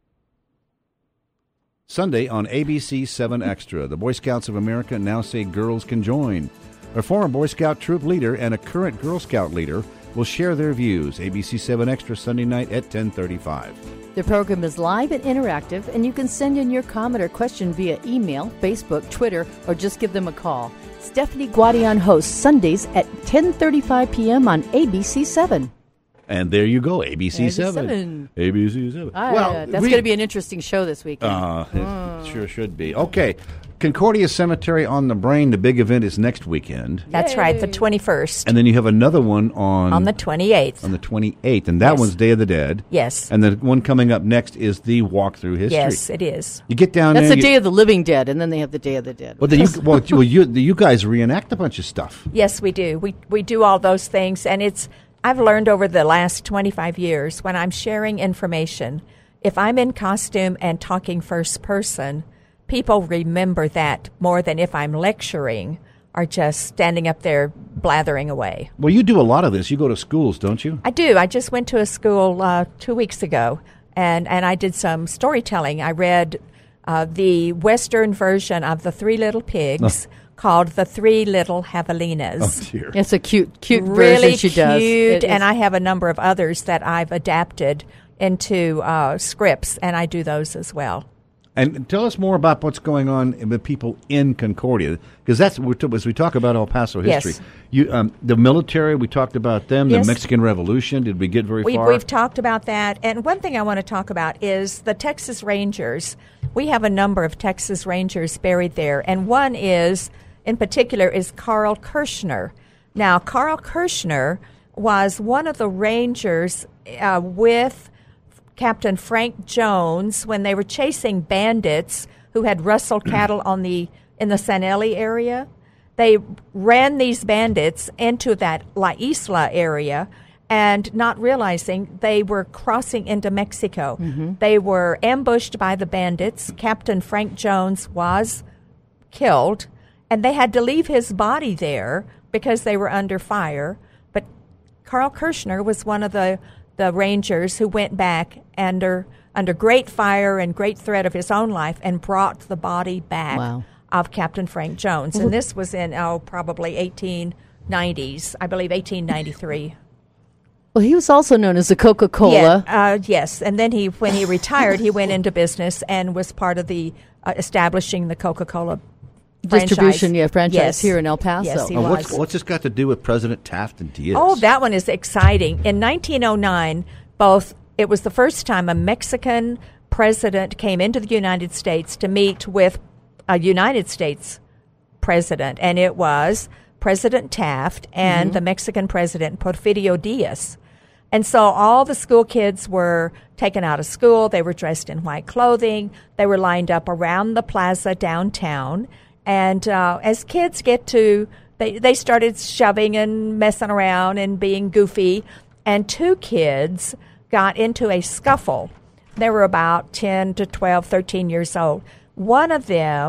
Sunday on A B C seven Extra. The Boy Scouts of America now say girls can join. A former Boy Scout troop leader and a current Girl Scout leader will share their views. A B C seven Extra Sunday night at ten thirty-five. The program is live and interactive, and you can send in your comment or question via email, Facebook, Twitter, or just give them a call. Stephanie Guadian hosts Sundays at ten thirty-five p.m. on A B C seven. And there you go, A B C seven. A B C seven. A B C seven. Ah, well, that's we, going to be an interesting show this weekend. Uh, oh. It sure should be. Okay. Concordia Cemetery on the Brain, the big event is next weekend. That's Yay. right, the twenty-first. And then you have another one on... On the twenty-eighth. On the twenty-eighth, and that yes. one's Day of the Dead. Yes. And the one coming up next is the Walkthrough History. Yes, it is. You get down That's there... That's the you, Day of the Living Dead, and then they have the Day of the Dead. Well, then you, well, you, you guys reenact a bunch of stuff. Yes, we do. We we do all those things, and it's... I've learned over the last twenty-five years, when I'm sharing information, if I'm in costume and talking first person... people remember that more than if I'm lecturing or just standing up there blathering away. Well, you do a lot of this. You go to schools, don't you? I do. I just went to a school uh, two weeks ago, and, and I did some storytelling. I read uh, the Western version of The Three Little Pigs oh. called The Three Little Javelinas. Oh, dear. It's a cute, cute really version she cute, does. Really and I have a number of others that I've adapted into uh, scripts, and I do those as well. And tell us more about what's going on with people in Concordia, because that's as we talk about El Paso history. Yes. You, um, the military, we talked about them. Yes. The Mexican Revolution. Did we get very we've, far? We've talked about that. And one thing I want to talk about is the Texas Rangers. We have a number of Texas Rangers buried there, and one is, in particular, is Carl Kirshner. Now, Carl Kirshner was one of the Rangers uh, with Captain Frank Jones when they were chasing bandits who had rustled cattle on the in the San Eli area. They ran these bandits into that La Isla area, and not realizing they were crossing into Mexico. Mm-hmm. They were ambushed by the bandits. Captain Frank Jones was killed, and they had to leave his body there because they were under fire. But Carl Kirshner was one of the the Rangers who went back under under great fire and great threat of his own life and brought the body back wow. of Captain Frank Jones. And this was in, oh, probably eighteen nineties, I believe eighteen ninety-three. Well, he was also known as the Coca-Cola. Yeah, uh, yes, and then he, when he retired, he went into business and was part of the uh, establishing the Coca-Cola distribution, franchise. yeah, franchise yes. here in El Paso. Yes, he oh, was. What's, what's this got to do with President Taft and Diaz? Oh, that one is exciting. In nineteen oh nine, both it was the first time a Mexican president came into the United States to meet with a United States president, and it was President Taft and Mm-hmm. the Mexican president Porfirio Diaz. And so all the school kids were taken out of school. They were dressed in white clothing. They were lined up around the plaza downtown. And uh, as kids get to, they, they started shoving and messing around and being goofy. And two kids got into a scuffle. They were about ten to twelve, thirteen years old. One of them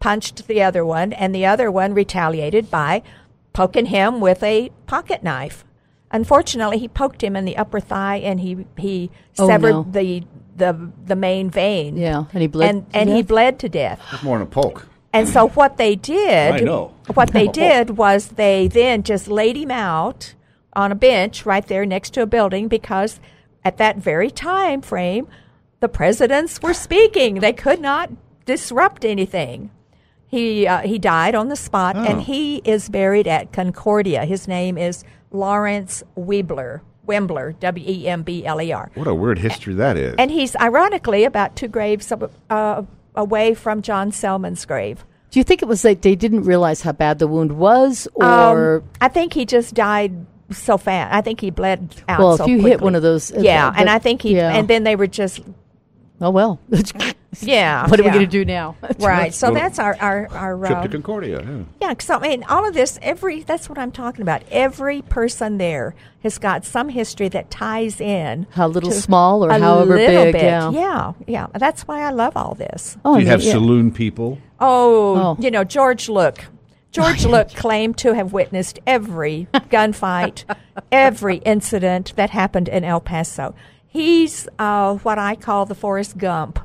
punched the other one, and the other one retaliated by poking him with a pocket knife. Unfortunately, he poked him in the upper thigh, and he he Oh, severed no. the the the main vein. Yeah, and he bled and, to and he death? bled to death. That's more than a poke. And so what they did, I know. what they did was they then just laid him out on a bench right there next to a building, because at that very time frame, the presidents were speaking. They could not disrupt anything. He uh, he died on the spot, Oh. and he is buried at Concordia. His name is Lawrence Wembler, Wembler, W E M B L E R. What a weird history that is. And he's ironically about two graves uh, away from John Selman's grave. Do you think it was that they didn't realize how bad the wound was, or Um, I think he just died so fast. I think he bled out. Well, so if you hit quickly. one of those, uh, yeah, the- and I think he, yeah. and then they were just, oh well, yeah. What are we yeah. going to do now? Right. So Well, that's our our our Trip uh, to Concordia. Yeah. yeah. So I mean, all of this, every that's what I'm talking about. Every person there has got some history that ties in. How little to small or a however little big, bit. yeah. yeah, yeah. That's why I love all this. Oh, Do you have yeah. saloon people? Oh, Oh. you know, George Look. George Look claimed to have witnessed every gunfight, every incident that happened in El Paso. He's uh, what I call the Forrest Gump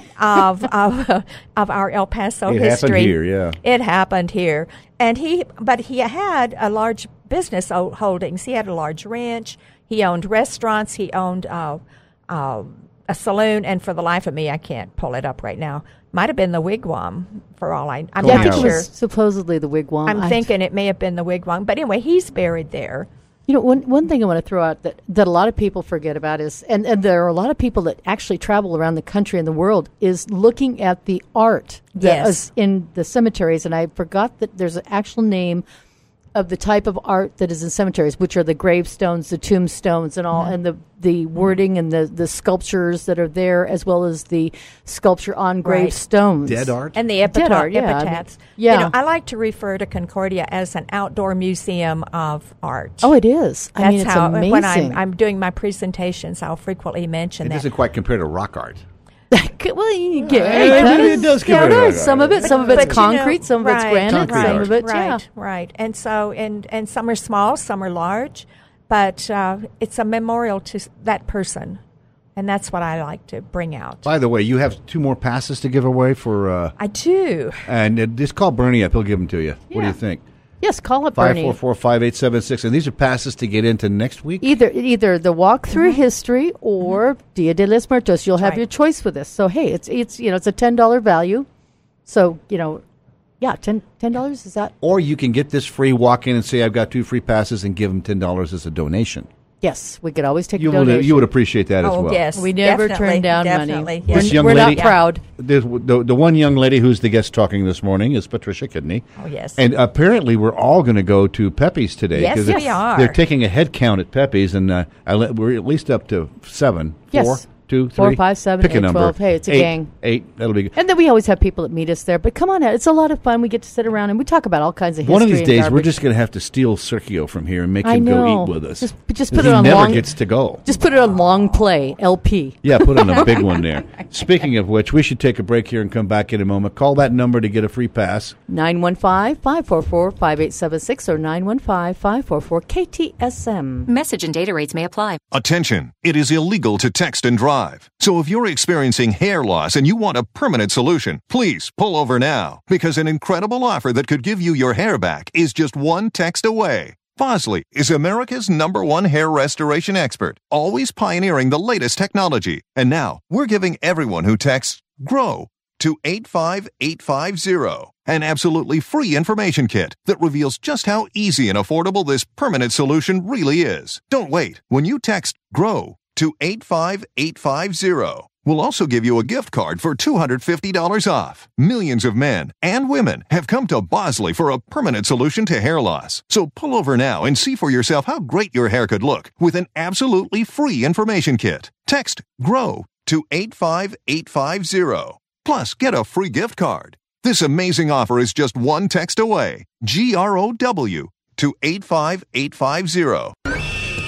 of of, of our El Paso It history. happened here, yeah. It happened here, and he, but he had a large business o- holdings. He had a large ranch. He owned restaurants. He owned uh, uh, a saloon, and for the life of me, I can't pull it up right now. Might have been the Wigwam, for all I. I'm yeah, I not think it sure. was supposedly the Wigwam. I'm I- thinking it may have been the Wigwam, but anyway, he's buried there. You know, one one thing I want to throw out that, that a lot of people forget about is, and, and there are a lot of people that actually travel around the country and the world, is looking at the art that Yes. is in the cemeteries. And I forgot that there's an actual name of the type of art that is in cemeteries, which are the gravestones, the tombstones, and all, Mhm. and the, the wording and the, the sculptures that are there, as well as the sculpture on Right. gravestones. Dead art? And the Dead epitaph, art, yeah, I mean, epitaphs. yeah. You know, I like to refer to Concordia as an outdoor museum of art. Oh, it is. I That's mean, it's how, amazing. when I'm, I'm doing my presentations, I'll frequently mention It that. doesn't quite compare to rock art. Well, you Uh, get it- it does yeah, compare it to is. that. Some of it, some of But- it's but, you know, concrete, some of it's right, granite, Concrete some art. of it, right, yeah. right. And so, and and some are small, some are large, but uh, it's a memorial to s- that person, and that's what I like to bring out. By the way, you have two more passes to give away for, uh, I do. and uh, just call Bernie up. He'll give them to you. What do Yeah. you think? Yes, call up Five Bernie. four four five eight seven six, and these are passes to get into next week. Either either the walk through Mm-hmm. history or Dia de los Muertos. You'll have right. your choice with this. So hey, it's it's you know it's a ten dollar value. So you know, yeah, ten ten dollars is that? Or you can get this free. Walk in and say, "I've got two free passes," and give them ten dollars as a donation. Yes, we could always take You a would donation. you would appreciate that as Oh, well. yes. We never definitely, turn down definitely, money. yes. This young We're lady- not proud. The, the, the one young lady who's the guest talking this morning is Patricia Kidney. Oh, yes. And apparently we're all going to go to Pepe's today. Yes, 'cause we it's- are. They're taking a head count at Pepe's, and uh, I let, we're at least up to seven. Yes. Four, two, Four, three. five, seven, Pick a eight, number. twelve. Hey, it's a Eight, gang. Eight. That'll be good. And then we always have people that meet us there. But come on out. It's a lot of fun. We get to sit around and we talk about all kinds of history. One of these and days, we're garbage. just going to have to steal Sergio from here and make I him know. go eat with us. Just- just 'Cause put it he on never long- gets to go. Just put it on long play, L P. Yeah, put on a big one there. Speaking of which, we should take a break here and come back in a moment. Call that number to get a free pass. nine one five, five four four, five eight seven six or nine one five, five four four, K T S M. Message and data rates may apply. Attention! It is illegal to text and drive. So if you're experiencing hair loss and you want a permanent solution, please pull over now, because an incredible offer that could give you your hair back is just one text away. Bosley is America's number one hair restoration expert, always pioneering the latest technology. And now we're giving everyone who texts GROW to eight five eight five zero an absolutely free information kit that reveals just how easy and affordable this permanent solution really is. Don't wait. When you text GROW to eight five eight five zero, we'll also give you a gift card for two hundred fifty dollars off. Millions of men and women have come to Bosley for a permanent solution to hair loss. So pull over now and see for yourself how great your hair could look with an absolutely free information kit. Text GROW to eight five eight five zero. Plus, get a free gift card. This amazing offer is just one text away. G R O W to eight five eight five zero.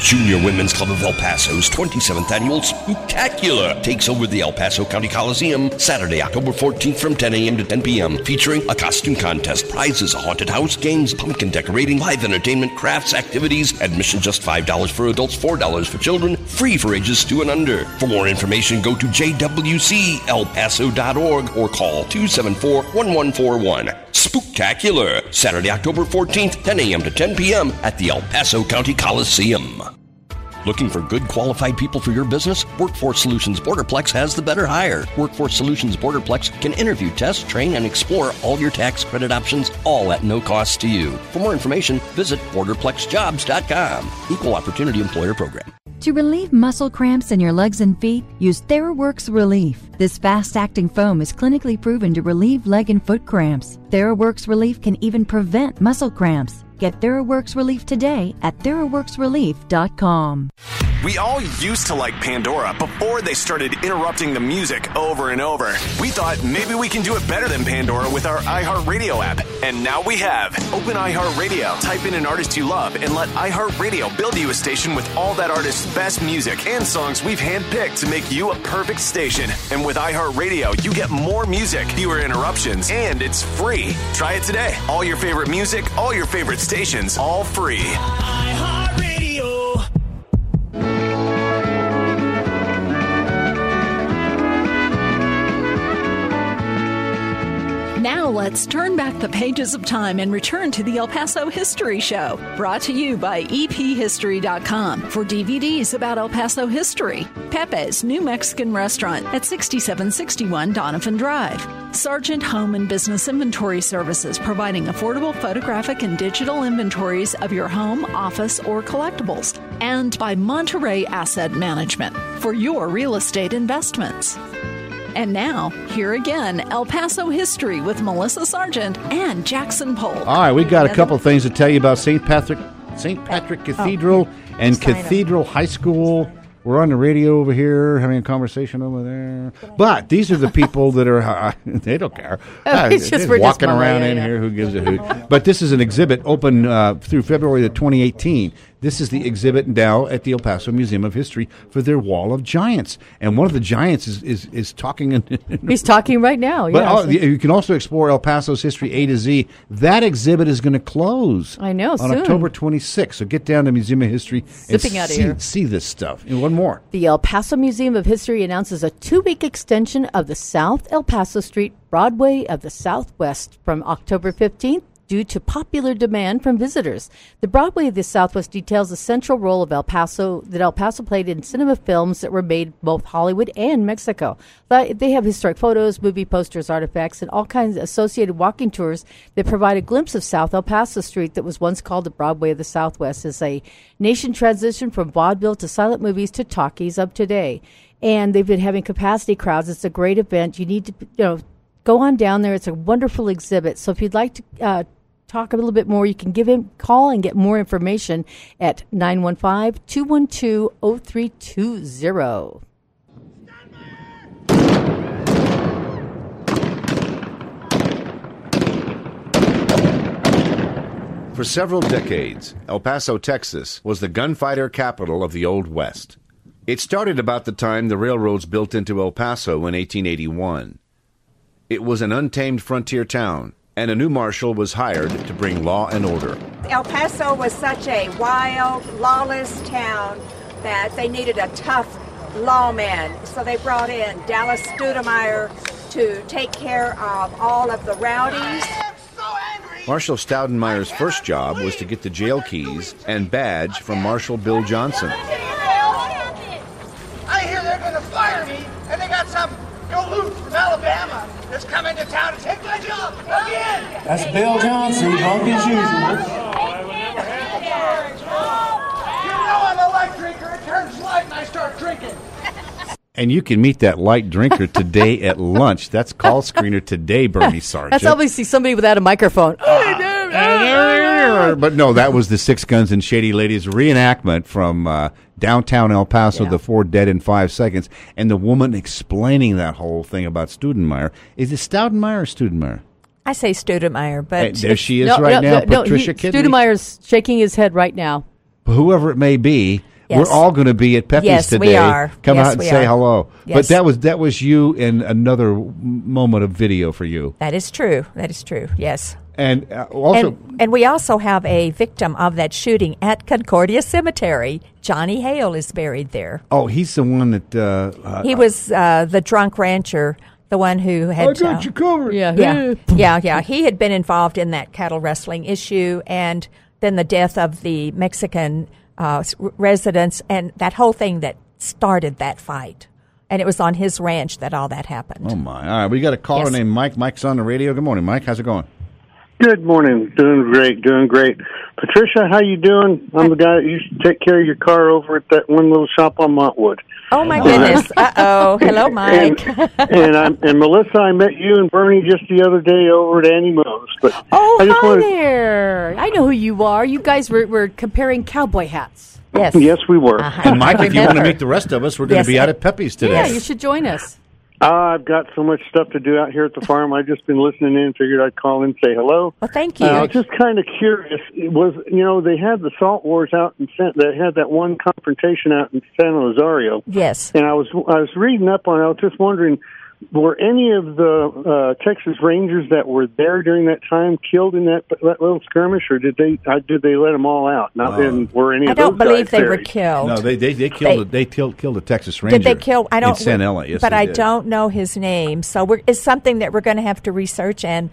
Junior Women's Club of El Paso's twenty-seventh Annual Spooktacular takes over the El Paso County Coliseum Saturday, October fourteenth from ten a.m. to ten p.m. featuring a costume contest, prizes, a haunted house, games, pumpkin decorating, live entertainment, crafts, activities. Admission just five dollars for adults, four dollars for children, free for ages two and under. For more information, go to j w c el paso dot org or call two seven four, one one four one. Spooktacular, Saturday, October fourteenth, ten a.m. to ten p.m. at the El Paso County Coliseum. Looking for good qualified people for your business? Workforce Solutions Borderplex has the better hire. Workforce Solutions Borderplex can interview, test, train, and explore all your tax credit options, all at no cost to you. For more information, visit borderplex jobs dot com. Equal Opportunity Employer Program. To relieve muscle cramps in your legs and feet, use TheraWorks Relief. This fast-acting foam is clinically proven to relieve leg and foot cramps. TheraWorks Relief can even prevent muscle cramps. Get TheraWorks Relief today at theraworks relief dot com. We all used to like Pandora before they started interrupting the music over and over. We thought maybe we can do it better than Pandora with our iHeartRadio app. And now we have. Open iHeartRadio, type in an artist you love, and let iHeartRadio build you a station with all that artist's best music and songs we've handpicked to make you a perfect station. And with iHeartRadio, you get more music, fewer interruptions, and it's free. Try it today. All your favorite music, all your favorite stations, all free. iHeartRadio. Now let's turn back the pages of time and return to the El Paso History Show, brought to you by e p history dot com for D V Ds about El Paso history. Pepe's New Mexican Restaurant at sixty-seven sixty-one Donovan Drive. Sargent Home and Business Inventory Services, providing affordable photographic and digital inventories of your home, office, or collectibles. And by Monterey Asset Management for your real estate investments. And now, here again, El Paso history with Melissa Sargent and Jackson Polk. All right, we got a couple of things to tell you about Saint Patrick, Saint Patrick Cathedral oh, and Cathedral High School. We're on the radio over here, having a conversation over there. But these are the people that are, uh, they don't care. Uh, It's just- they're we're just walking around Malaya, in yeah. here, who gives a hoot. But this is an exhibit open uh, through February the twenty eighteen. This is the exhibit now at the El Paso Museum of History for their Wall of Giants. And one of the giants is, is, is talking. In, He's talking right now. But Yeah, uh, you can also explore El Paso's history A to Z. That exhibit is going to close. I know, on soon. October twenty-sixth. So get down to Museum of History and Zipping outta see, here. see this stuff. And one more. The El Paso Museum of History announces a two-week extension of the South El Paso Street Broadway of the Southwest from October fifteenth due to popular demand from visitors. The Broadway of the Southwest details the central role of El Paso that El Paso played in cinema films that were made both Hollywood and Mexico. But they have historic photos, movie posters, artifacts, and all kinds of associated walking tours that provide a glimpse of South El Paso Street that was once called the Broadway of the Southwest as a nation transition from vaudeville to silent movies to talkies of today. And they've been having capacity crowds. It's a great event. You need to, you know, go on down there. It's a wonderful exhibit. So if you'd like to uh, talk a little bit more, you can give him call and get more information at nine one five, two one two, zero three two zero. For several decades, El Paso, Texas, was the gunfighter capital of the Old West. It started about the time the railroads built into El Paso in eighteen eighty-one. It was an untamed frontier town, and a new marshal was hired to bring law and order. El Paso was such a wild, lawless town that they needed a tough lawman. So they brought in Dallas Studemeyer to take care of all of the rowdies. Marshal Staudenmeyer's first job was to get the jail keys and badge from Marshal Bill Johnson. I hear they're going to fire me, and they got some galoot from Alabama that's coming to town to take my job again. That's Bill Johnson, drunk as usual. You know I'm a light drinker. It turns light and I start drinking. And you can meet that light drinker today at lunch. That's Call Screener Today, Bernie Sargent. That's obviously somebody without a microphone. But no, that was the Six Guns and Shady Ladies reenactment from uh, downtown El Paso, Yeah. The Four Dead in Five Seconds. And the woman explaining that whole thing about Studemeyer. Is it Staudenmeyer or Studemeyer? I say Studemeyer, but Hey, there she is No, right no, now, no, no, Patricia he, Kidney. Studemeyer's shaking his head right now. Whoever it may be, Yes. We're all going to be at Pepe's Yes, we today. are. Come Yes, out and we say are. hello. Yes. But that was that was you in another moment of video for you. That is true. That is true. Yes. And uh, also, and, and we also have a victim of that shooting at Concordia Cemetery. Johnny Hale is buried there. oh, he's the one that uh, uh, He was uh, the drunk rancher, the one who had. I got uh, you covered. Yeah. Yeah, yeah, yeah. He had been involved in that cattle wrestling issue, and then the death of the Mexican uh, s- residents, and that whole thing that started that fight. And it was on his ranch that all that happened. Oh my! All right, we got a caller Yes. named Mike. Mike's on the radio. Good morning, Mike. How's it going? Good morning. Doing great. Doing great. Patricia, how you doing? I'm the guy that used to take care of your car over at that one little shop on Montwood. Oh my goodness! Uh oh! Hello, Mike. And, and I'm and Melissa, I met you and Bernie just the other day over at Annie Moe's. But Oh, I just hi wanted, there. I know who you are. You guys were, were comparing cowboy hats. Yes. Yes, we were. And Mike, if you want to meet the rest of us, we're going Yes, to be out I- at Pepe's today. Yeah, you should join us. Uh, I've got so much stuff to do out here at the farm. I've just been listening in and figured I'd call in and say hello. Well, thank you. Uh, I was just kind of curious. It was, you know, they had the salt wars out in San, they had that one confrontation out in San Rosario. Yes. And I was I was reading up on it. I was just wondering, were any of the uh, Texas Rangers that were there during that time killed in that, that little skirmish, or did they uh, did they let them all out? Not Uh, and were any I of don't those believe guys they were buried? killed. No, they they, they killed They- they killed killed a Texas Ranger. Did they kill? I don't. in San Ella. Yes, but they I did. don't know his name. So we're, it's something that we're going to have to research and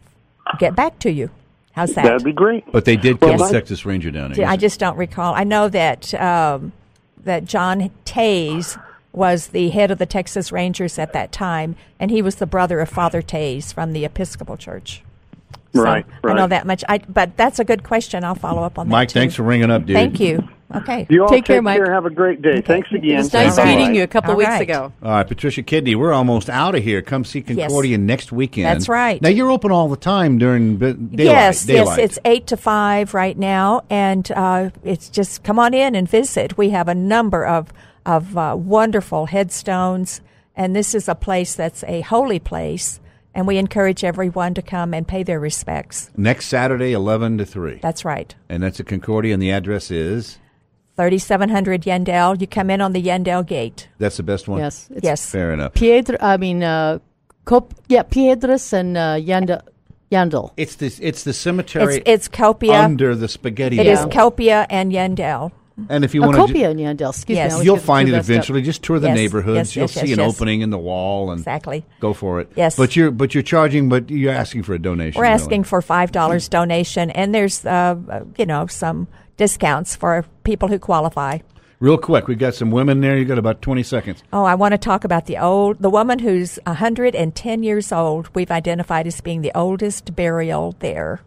get back to you. How's that? That'd be great. But they did kill Yes. the Texas Ranger down there. I just don't recall. I know that um, that John Taze was the head of the Texas Rangers at that time, and he was the brother of Father Taze from the Episcopal Church. So Right, I know right. that much. I, but that's a good question. I'll follow up on Mike, that. too. thanks for ringing up, dude. Thank you. Okay. You all Take take, care, Mike. Have a great day. Thanks again. It was nice Bye-bye. meeting you a couple All weeks right. ago. All right, Patricia Kidney, we're almost out of here. Come see Concordia next weekend. That's right. Now, you're open all the time during bi- daylight. Yes, daylight. yes, it's eight to five right now, and uh, it's just come on in and visit. We have a number of of uh, wonderful headstones, and this is a place that's a holy place, and we encourage everyone to come and pay their respects. Next Saturday, eleven to three. That's right. And that's at Concordia, and the address is? thirty-seven hundred Yandell. You come in on the Yandell gate. That's the best one? Yes. It's Yes. Fair enough. Piedra, I mean, uh, Cop, yeah, Piedras and uh, Yandel. Yandel. It's the, it's the cemetery It's, it's Copia. under the spaghetti. It is Mound. Copia and Yandell. And if you Uh, want Copia and Yandel. Excuse Yes. me. I always You'll get the find two it messed up. eventually. Just tour the Yes, neighborhoods. yes, You'll yes, see yes, an yes. opening in the wall, and Exactly. go for it. Yes. But you're but you're charging, but you're asking for a donation. We're really. asking for five dollars donation, and there's, uh, uh, you know, some discounts for people who qualify. Real quick, we got some women there. You got about twenty seconds. Oh, I want to talk about the old, the woman who's one hundred ten years old. We've identified as being the oldest burial there.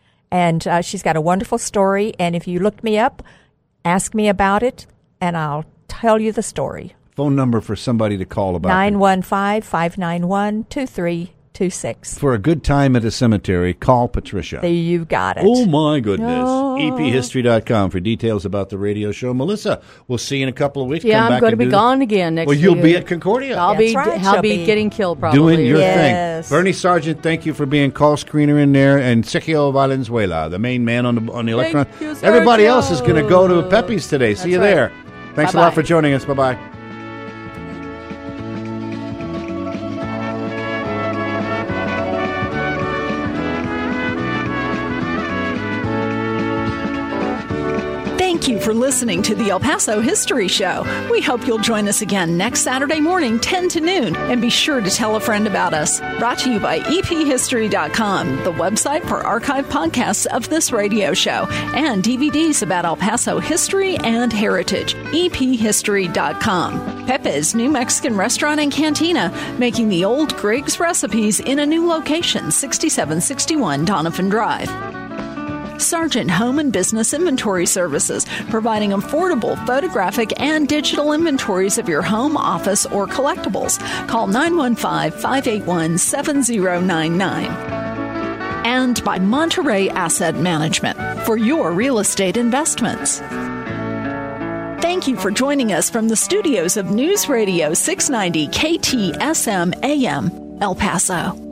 And uh, she's got a wonderful story. And if you look me up, ask me about it, and I'll tell you the story. Phone number for somebody to call about nine one five, five nine one, two three two six. for a good time at a cemetery. Call Patricia. There, you got it. Oh, my goodness. Oh. E P history dot com for details about the radio show. Melissa, we'll see you in a couple of weeks. Yeah, Come I'm back going to and be do gone again next Well, week. you'll be at Concordia. I'll be, That's right, I'll she'll be be getting killed probably. Doing your Yes. thing. Bernie Sargent, thank you for being call screener in there. And Sergio Valenzuela, the main man on the on the Thank electron. you, Everybody Sergio. else is going to go to Pepe's today. See That's you right. there. Thanks Bye-bye. a lot for joining us. Bye-bye. Thank you for listening to the El Paso History Show. We hope you'll join us again next Saturday morning, ten to noon, and be sure to tell a friend about us. Brought to you by E P history dot com, the website for archive podcasts of this radio show, and D V Ds about El Paso history and heritage. E P history dot com. Pepe's New Mexican Restaurant and Cantina, making the old Griggs recipes in a new location, sixty-seven sixty-one Donovan Drive. Sargent Home and Business Inventory Services, providing affordable photographic and digital inventories of your home, office, or collectibles. Call nine one five, five eight one, seven zero nine nine. And by Monterey Asset Management for your real estate investments. Thank you for joining us from the studios of News Radio six ninety K T S M A M, El Paso.